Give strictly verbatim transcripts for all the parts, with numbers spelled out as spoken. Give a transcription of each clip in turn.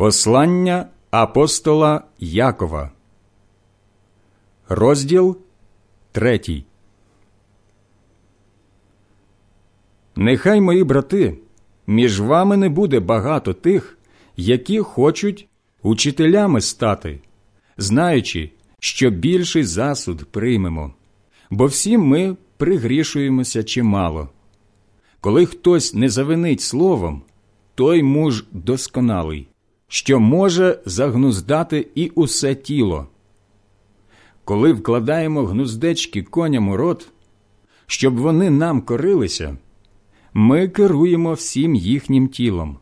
Послання апостола Якова, розділ третій. Нехай, мої брати, між вами не буде багато тих, які хочуть учителями стати, знаючи, що більший засуд приймемо, бо всі ми пригрішуємося чимало. Коли хтось не завинить словом, той муж досконалий, що може загнуздати і усе тіло. Коли вкладаємо гнуздечки коням у рот, щоб вони нам корилися, ми керуємо всім їхнім тілом.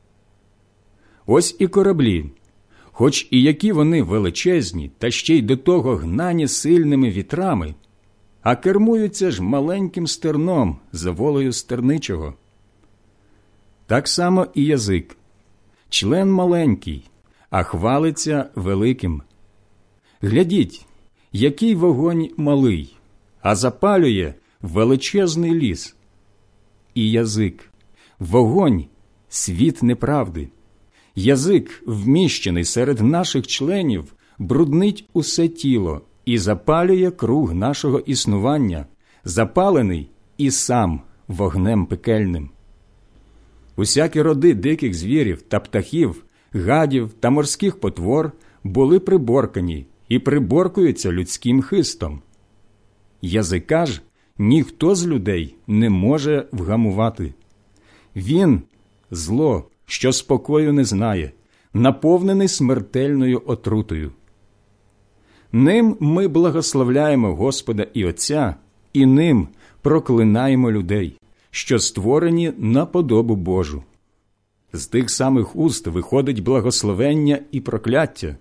Ось і кораблі, хоч і які вони величезні, та ще й до того гнані сильними вітрами, а кермуються ж маленьким стерном за волею стерничого. Так само і язик. Член маленький, а хвалиться великим. Глядіть, який вогонь малий, а запалює величезний ліс. І язик – вогонь, світ неправди. Язик, вміщений серед наших членів, бруднить усе тіло і запалює круг нашого існування, запалений і сам вогнем пекельним. Усякі роди диких звірів та птахів, гадів та морських потвор були приборкані і приборкуються людським хистом. Язика ж ніхто з людей не може вгамувати. Він – зло, що спокою не знає, наповнений смертельною отрутою. Ним ми благословляємо Господа і Отця, і ним проклинаємо людей, що створені на подобу Божу. З тих самих уст виходить благословення і прокляття.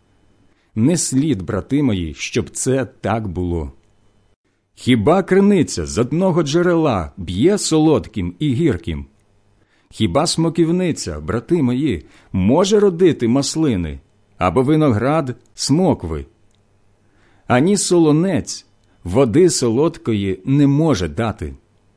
Не слід, брати мої, щоб це так було. Хіба криниця з одного джерела б'є солодким і гірким? Хіба смоківниця, брати мої, може родити маслини, або виноград – смокви? Ані солонець води солодкої не може дати.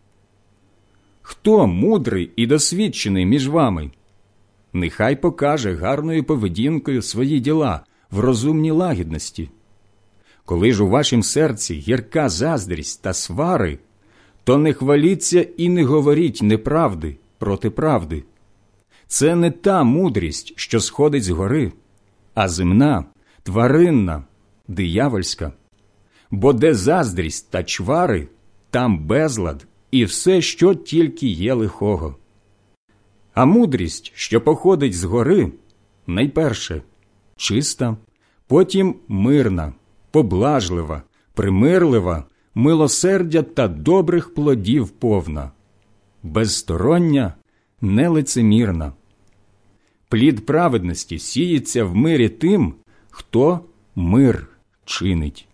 Хто мудрий і досвідчений між вами? Нехай покаже гарною поведінкою свої діла в розумній лагідності. Коли ж у вашім серці гірка заздрість та свари, то не хваліться і не говоріть неправди проти правди. Це не та мудрість, що сходить згори, а земна, тваринна, диявольська. Бо де заздрість та чвари, там безлад і все, що тільки є лихого. А мудрість, що походить згори, найперше – чиста, потім мирна, поблажлива, примирлива, милосердя та добрих плодів повна, безстороння, нелицемірна. Плід праведності сіється в мирі тим, хто мир чинить.